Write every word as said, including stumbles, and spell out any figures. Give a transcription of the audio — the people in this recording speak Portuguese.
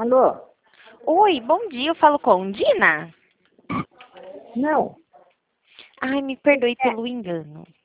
Alô? Oi, bom dia, eu falo com Dina? Não. Ai, me perdoe pelo engano.